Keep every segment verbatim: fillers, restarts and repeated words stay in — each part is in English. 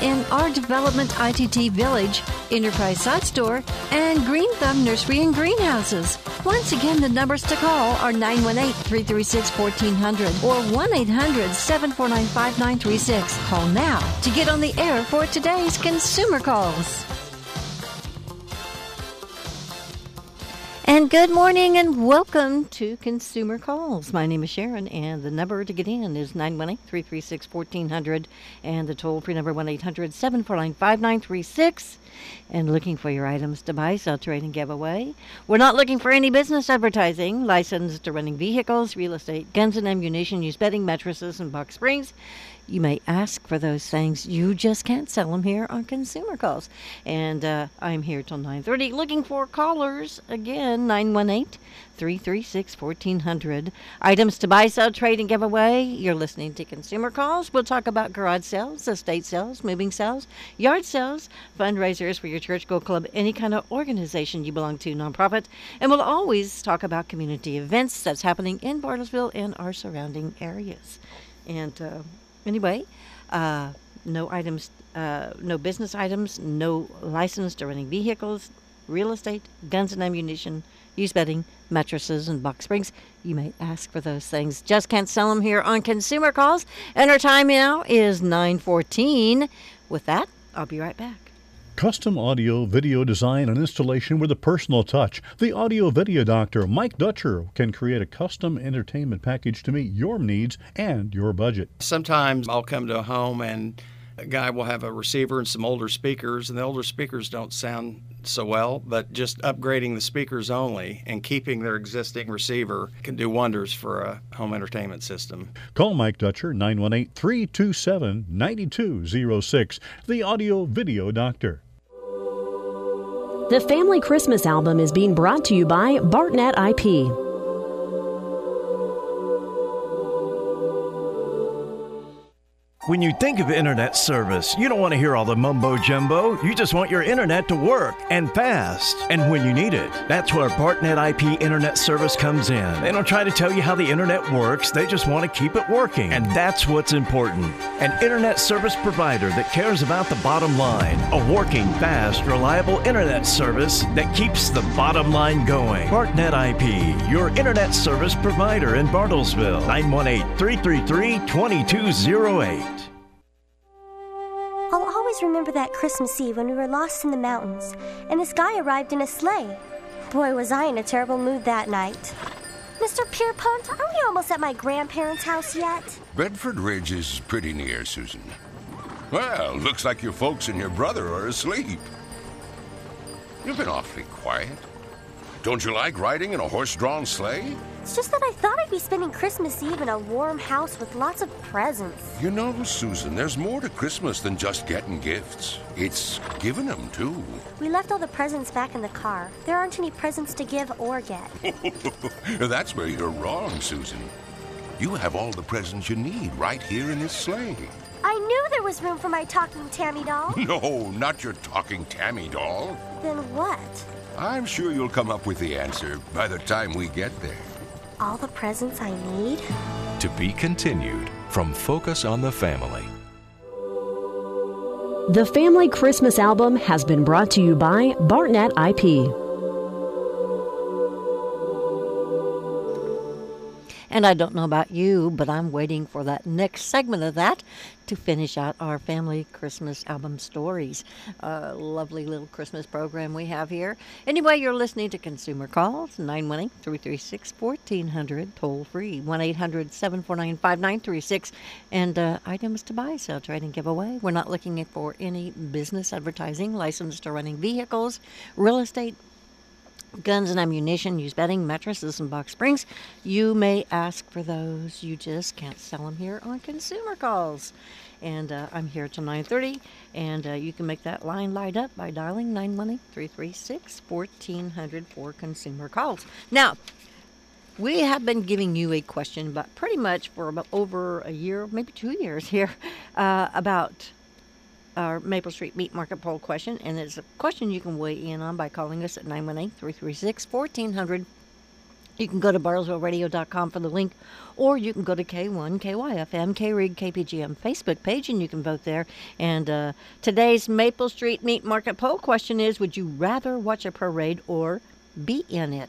in our development I T T Village, Enterprise Sod Store, and Green Thumb Nursery and Greenhouses. Once again, the numbers to call are nine one eight, three three six, one four zero zero or one eight hundred, seven four nine, five nine three six. Call now to get on the air for today's Consumer Calls. And good morning and welcome to Consumer Calls. My name is Sharon, and the number to get in is nine one eight, three three six, one four zero zero and the toll-free number one eight hundred, seven four nine, five nine three six. And looking for your items to buy, sell, trade, and give away. We're not looking for any business advertising, licensed to running vehicles, real estate, guns and ammunition, used bedding, mattresses, and box springs. You may ask for those things. You just can't sell them here on Consumer Calls. And uh, I'm here till nine thirty looking for callers. Again, nine one eight, three three six, one four zero zero. Items to buy, sell, trade, and give away. You're listening to Consumer Calls. We'll talk about garage sales, estate sales, moving sales, yard sales, fundraisers for your church, go club, any kind of organization you belong to, nonprofit. And we'll always talk about community events that's happening in Bartlesville and our surrounding areas. And uh, anyway, uh, no items, uh, no business items, no license to running vehicles, real estate, guns and ammunition, used bedding, mattresses, and box springs. You may ask for those things. Just can't sell them here on Consumer Calls. And our time now is nine fourteen. With that, I'll be right back. Custom audio, video design, and installation with a personal touch. The audio video doctor, Mike Dutcher, can create a custom entertainment package to meet your needs and your budget. Sometimes I'll come to a home and a guy will have a receiver and some older speakers, and the older speakers don't sound so well, but just upgrading the speakers only and keeping their existing receiver can do wonders for a home entertainment system. Call Mike Dutcher, nine one eight, three two seven, nine two zero six, the audio video doctor. The Family Christmas Album is being brought to you by Bartnet I P. When you think of internet service, you don't want to hear all the mumbo-jumbo. You just want your internet to work, and fast, and when you need it. That's where Bartnet I P internet service comes in. They don't try to tell you how the internet works. They just want to keep it working, and that's what's important. An internet service provider that cares about the bottom line. A working, fast, reliable internet service that keeps the bottom line going. Bartnet I P, your internet service provider in Bartlesville. nine one eight, three three three, two two zero eight. I'll always remember that Christmas Eve when we were lost in the mountains, and this guy arrived in a sleigh. Boy, was I in a terrible mood that night. Mister Pierpont, are we almost at my grandparents' house yet? Bedford Ridge is pretty near, Susan. Well, looks like your folks and your brother are asleep. You've been awfully quiet. Don't you like riding in a horse-drawn sleigh? It's just that I thought I'd be spending Christmas Eve in a warm house with lots of presents. You know, Susan, there's more to Christmas than just getting gifts. It's giving them, too. We left all the presents back in the car. There aren't any presents to give or get. That's where you're wrong, Susan. You have all the presents you need right here in this sleigh. I knew there was room for my talking Tammy doll. No, not your talking Tammy doll. Then what? I'm sure you'll come up with the answer by the time we get there. All the presents I need? To be continued from Focus on the Family. The Family Christmas Album has been brought to you by Bartnet I P. And I don't know about you, but I'm waiting for that next segment of that to finish out our family Christmas album stories. A lovely little Christmas program we have here. Anyway, you're listening to Consumer Calls, nine one eight, three three six, one four zero zero, toll free, one eight hundred, seven four nine, five nine three six. And uh, items to buy, sell, trade, and give away. We're not looking for any business advertising, licensed to running vehicles, real estate, guns and ammunition, used bedding, mattresses, and box springs. You may ask for those. You just can't sell them here on Consumer Calls. And uh, I'm here till nine thirty, and uh, you can make that line light up by dialing nine one eight, three three six, one four zero zero for Consumer Calls. Now, we have been giving you a question, but pretty much for about over a year, maybe two years here, uh, about our Maple Street Meat Market poll question, and it's a question you can weigh in on by calling us at nine one eight, three three six, one four zero zero You can go to bartlesville radio dot com for the link, or you can go to K one K Y F M, K R I G, K P G M Facebook page, and you can vote there. And uh, today's Maple Street Meat Market poll question is, would you rather watch a parade or be in it?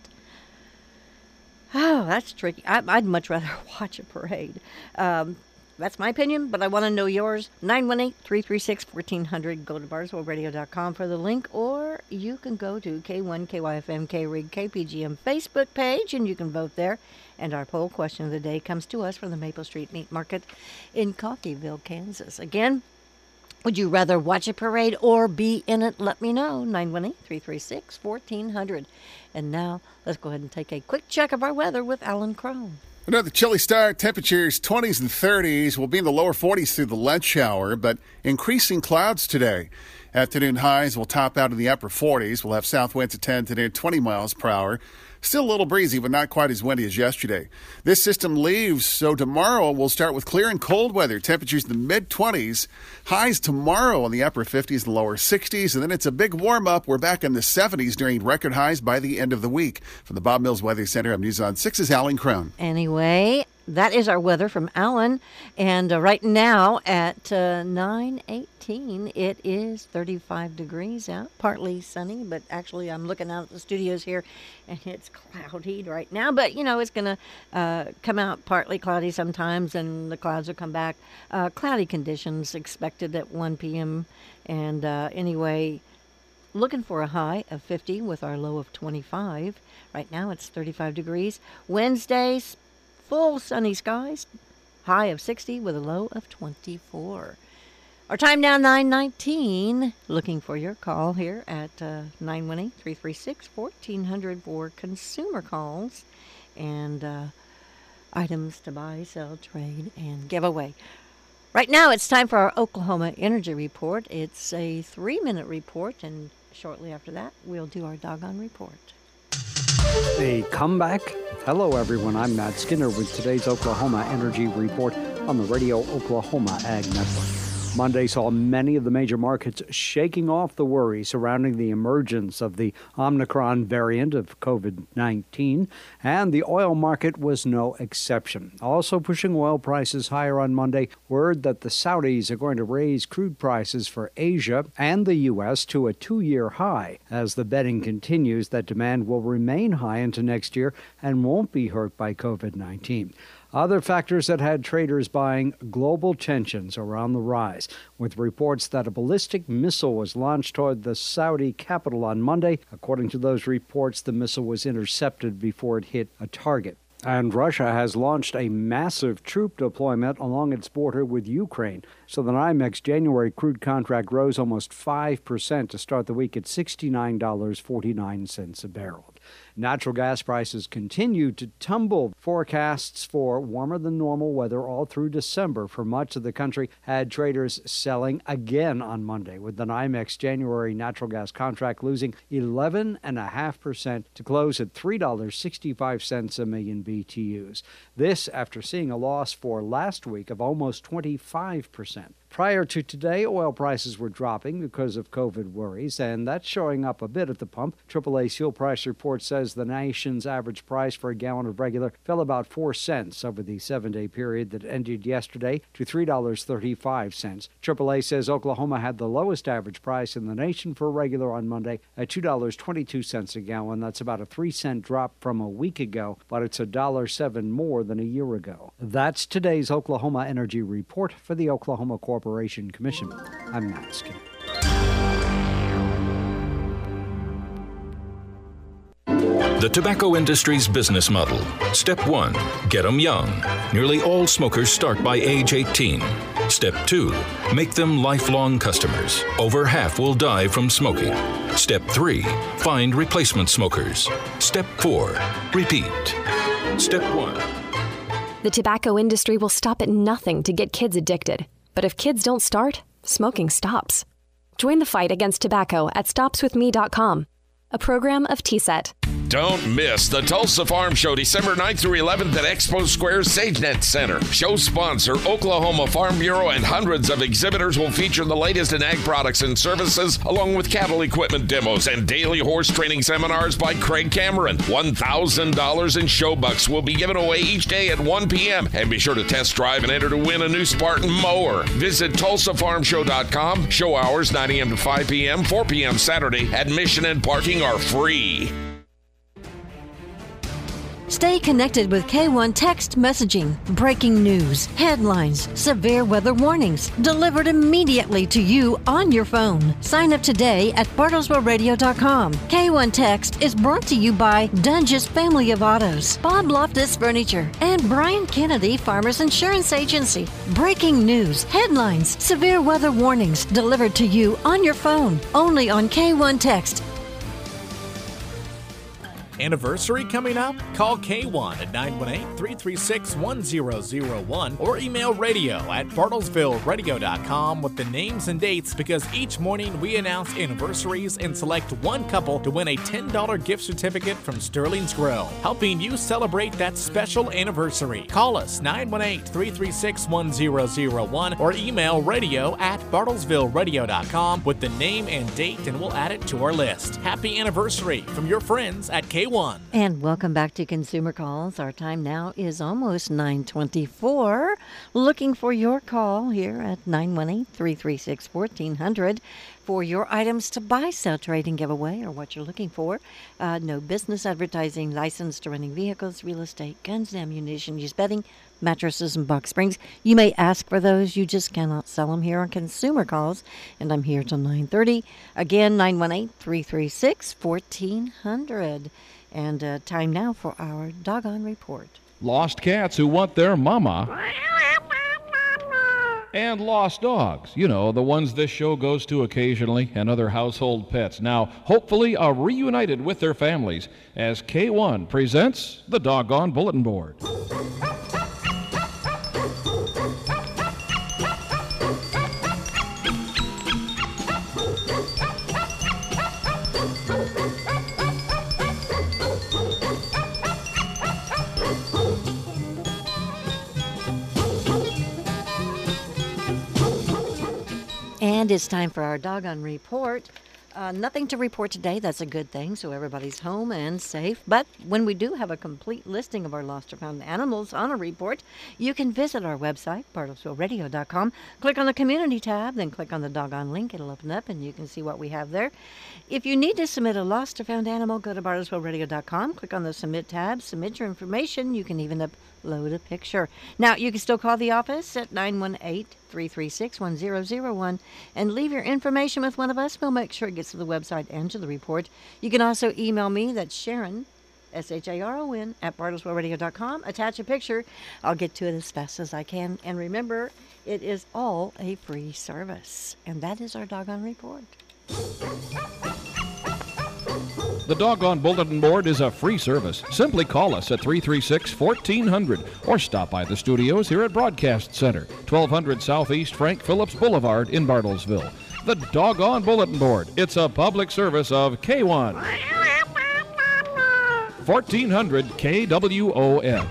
Oh, that's tricky. I, I'd much rather watch a parade. Um, that's my opinion, but I want to know yours. nine one eight, three three six, one four zero zero. Go to bartlesville radio dot com for the link, or you can go to K one K Y F M, K R I G, K P G M Facebook page, and you can vote there. And our poll question of the day comes to us from the Maple Street Meat Market in Coffeyville, Kansas. Again, would you rather watch a parade or be in it? Let me know. nine one eight, three three six, one four zero zero. And now, let's go ahead and take a quick check of our weather with Alan Crone. Another chilly start. Temperatures twenties and thirties. Will be in the lower forties through the lunch hour, but increasing clouds today. Afternoon highs will top out in the upper forties. We'll have south winds at ten to near twenty miles per hour. Still a little breezy, but not quite as windy as yesterday. This system leaves, so tomorrow we'll start with clear and cold weather. Temperatures in the mid-twenties. Highs tomorrow in the upper fifties and lower sixties. And then it's a big warm-up. We're back in the seventies during record highs by the end of the week. From the Bob Mills Weather Center, I'm News on six's Alan Crone. Anyway, that is our weather from Alan. And uh, right now at uh, nine eighteen, it is thirty-five degrees out, partly sunny, but actually I'm looking out at the studios here, and it's cloudy right now. But, you know, it's going to uh, come out partly cloudy sometimes, and the clouds will come back. Uh, cloudy conditions expected at one p.m. And uh, anyway, looking for a high of fifty with our low of twenty-five. Right now it's thirty-five degrees. Wednesday, full sunny skies, high of sixty with a low of twenty-four. Our time now, nine nineteen. Looking for your call here at uh, nine one eight, three three six, one four zero zero for consumer calls and uh, items to buy, sell, trade, and give away. Right now, it's time for our Oklahoma Energy Report. It's a three-minute report, and shortly after that, we'll do our doggone report. A comeback. Hello, everyone. I'm Matt Skinner with today's Oklahoma Energy Report on the Radio Oklahoma Ag Network. Monday saw many of the major markets shaking off the worry surrounding the emergence of the Omicron variant of COVID nineteen, and the oil market was no exception. Also pushing oil prices higher on Monday, word that the Saudis are going to raise crude prices for Asia and the U S to a two-year high, as the betting continues that demand will remain high into next year and won't be hurt by COVID nineteen. Other factors that had traders buying: global tensions are on the rise, with reports that a ballistic missile was launched toward the Saudi capital on Monday. According to those reports, the missile was intercepted before it hit a target. And Russia has launched a massive troop deployment along its border with Ukraine. So the NYMEX January crude contract rose almost five percent to start the week at sixty-nine dollars and forty-nine cents a barrel. Natural gas prices continue to tumble. Forecasts for warmer than normal weather all through December for much of the country had traders selling again on Monday, with the NYMEX January natural gas contract losing eleven point five percent to close at three dollars and sixty-five cents a million B T Us. This after seeing a loss for last week of almost twenty-five percent. Prior to today, oil prices were dropping because of COVID worries, and that's showing up a bit at the pump. triple A fuel price report says the nation's average price for a gallon of regular fell about four cents over the seven-day period that ended yesterday to three dollars and thirty-five cents. triple A says Oklahoma had the lowest average price in the nation for regular on Monday at two dollars and twenty-two cents a gallon. That's about a three cent drop from a week ago, but it's a dollar and seven cents more than a year ago. That's today's Oklahoma Energy Report for the Oklahoma Corporation Commission. I'm Matt Skinner. The tobacco industry's business model. Step one, get them young. Nearly all smokers start by age eighteen. Step two, make them lifelong customers. Over half will die from smoking. Step three, find replacement smokers. Step four, repeat. Step one. The tobacco industry will stop at nothing to get kids addicted. But if kids don't start, smoking stops. Join the fight against tobacco at stops with me dot com, a program of T S E T. Don't miss the Tulsa Farm Show December ninth through eleventh at Expo Square's SageNet Center. Show sponsor Oklahoma Farm Bureau and hundreds of exhibitors will feature the latest in ag products and services, along with cattle equipment demos and daily horse training seminars by Craig Cameron. one thousand dollars in show bucks will be given away each day at one p.m. And be sure to test drive and enter to win a new Spartan mower. Visit Tulsa Farm Show dot com. Show hours nine a.m. to five p.m., four p.m. Saturday. Admission and parking are free. Stay connected with K one Text Messaging. Breaking news, headlines, severe weather warnings, delivered immediately to you on your phone. Sign up today at Bartlesville Radio dot com. K one Text is brought to you by Dunge's Family of Autos, Bob Loftus Furniture, and Brian Kennedy Farmers Insurance Agency. Breaking news, headlines, severe weather warnings, delivered to you on your phone. Only on K one Text. Anniversary coming up? Call K one at nine one eight, three three six, one zero zero one or email radio at Bartlesville Radio dot com with the names and dates, because each morning we announce anniversaries and select one couple to win a ten dollars gift certificate from Sterling's Grill, helping you celebrate that special anniversary. Call us nine one eight, three three six, one zero zero one or email radio at Bartlesville Radio dot com with the name and date, and we'll add it to our list. Happy anniversary from your friends at K one. And welcome back to Consumer Calls. Our time now is almost nine twenty-four. Looking for your call here at nine one eight, three three six, one four zero zero for your items to buy, sell, trade, and give away, or what you're looking for. Uh, no business advertising, license to running vehicles, real estate, guns and ammunition, used bedding, mattresses, and box springs. You may ask for those. You just cannot sell them here on Consumer Calls. And I'm here till nine thirty. Again, nine one eight, three three six, one four zero zero. And uh, time now for our Doggone Report. Lost cats who want their mama. And lost dogs, you know, the ones this show goes to occasionally, and other household pets, now hopefully are reunited with their families as K one presents the Doggone Bulletin Board. And it's time for our Doggone Report. Uh, nothing to report today. That's a good thing, so everybody's home and safe. But when we do have a complete listing of our lost or found animals on a report, you can visit our website, Bartlesville Radio dot com. Click on the Community tab, then click on the Doggone link. It'll open up, and you can see what we have there. If you need to submit a lost or found animal, go to Bartlesville Radio dot com. Click on the Submit tab. Submit your information. You can even upload a picture. Now, you can still call the office at nine one eight, three three six, one zero zero one and leave your information with one of us. We'll make sure it gets to the website and to the report. You can also email me. That's Sharon, S H A R O N, at Bartlesville Radio dot com. Attach a picture. I'll get to it as fast as I can. And remember, it is all a free service. And that is our Doggone Report. The Doggone Bulletin Board is a free service. Simply call us at three three six, one four zero zero or stop by the studios here at Broadcast Center, twelve hundred Southeast Frank Phillips Boulevard in Bartlesville. The Doggone Bulletin Board. It's a public service of K one. fourteen hundred K W O N.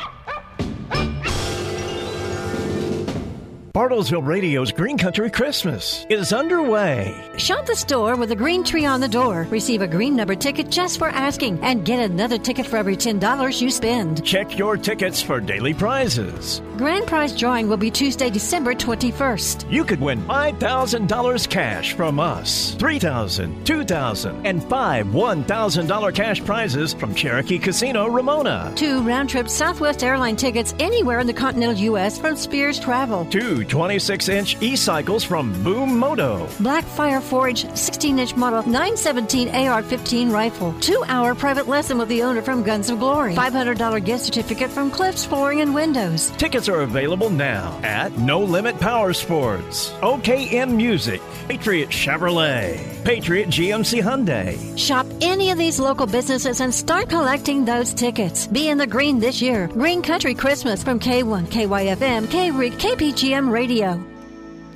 Bartlesville Radio's Green Country Christmas is underway. Shop the store with a green tree on the door. Receive a green number ticket just for asking and get another ticket for every ten dollars you spend. Check your tickets for daily prizes. Grand prize drawing will be Tuesday, December twenty-first. You could win five thousand dollars cash from us, three thousand dollars, two thousand dollars, and five one thousand dollars cash prizes from Cherokee Casino Ramona. Two round-trip Southwest airline tickets anywhere in the continental U S from Spears Travel. Two twenty-six inch e-cycles from Boom Moto. Black Fire Forge sixteen inch model nine seventeen A R fifteen rifle. Two hour private lesson with the owner from Guns of Glory. five hundred dollars gift certificate from Cliffs Flooring and Windows. Tickets are available now at No Limit Power Sports, O K M Music, Patriot Chevrolet, Patriot G M C Hyundai. Shop any of these local businesses and start collecting those tickets. Be in the green this year. Green Country Christmas from K one, K Y F M, K R E E, K P G M Radio.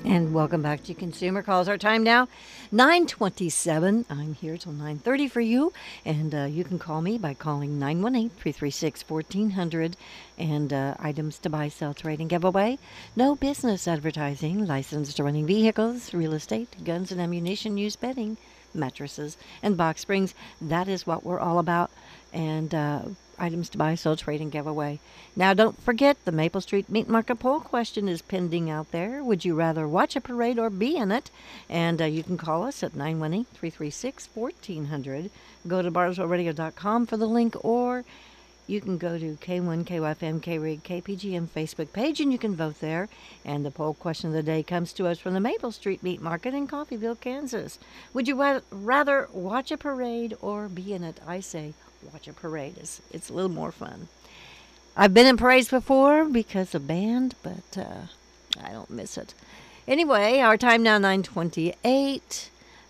And welcome back to Consumer Calls. Our time now, nine twenty-seven. I'm here till nine thirty for you. And uh, you can call me by calling nine one eight, three three six, one four zero zero. And uh, items to buy, sell, trade, and give away. No business advertising. Licensed to running vehicles, real estate, guns and ammunition, used bedding, mattresses, and box springs. That is what we're all about. And uh, items to buy, sell, trade, and give away. Now, don't forget, the Maple Street Meat Market poll question is pending out there. Would you rather watch a parade or be in it? And uh, you can call us at nine one eight, three three six, one four zero zero. Go to bartlesville radio dot com for the link, or you can go to K one K Y F M, K R I G, K P G M Facebook page, and you can vote there. And the poll question of the day comes to us from the Maple Street Meat Market in Coffeyville, Kansas. Would you wa- rather watch a parade or be in it? I say watch a parade. It's, it's a little more fun. I've been in parades before because of band, but uh, I don't miss it. Anyway, our time now, nine twenty-eight,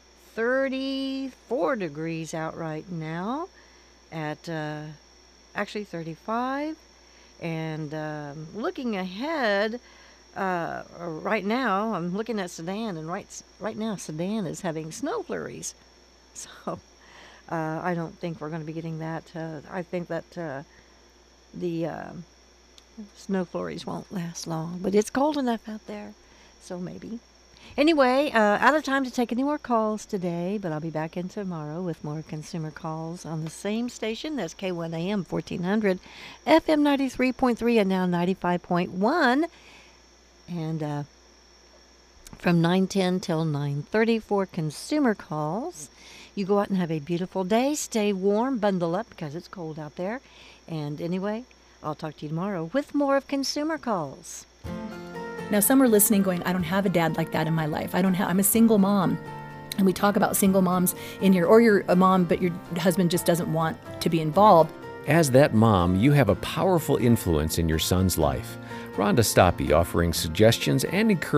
thirty-four degrees out right now at uh, actually thirty-five. And um, looking ahead, uh, right now, I'm looking at Sedan, and right, right now Sedan is having snow flurries. So uh, I don't think we're going to be getting that. Uh, I think that uh, the uh, snow flurries won't last long, but it's cold enough out there, so maybe. Anyway, uh, out of time to take any more calls today, but I'll be back in tomorrow with more consumer calls on the same station. That's K one A M fourteen hundred, F M ninety-three point three, and now ninety-five point one. And uh, from nine ten till nine thirty for consumer calls. You go out and have a beautiful day. Stay warm, bundle up because it's cold out there. And anyway, I'll talk to you tomorrow with more of Consumer Calls. Now, some are listening going, I don't have a dad like that in my life. I don't have, I'm a single mom. And we talk about single moms in here, or you're a mom, but your husband just doesn't want to be involved. As that mom, you have a powerful influence in your son's life. Rhonda Stoppe offering suggestions and encouragement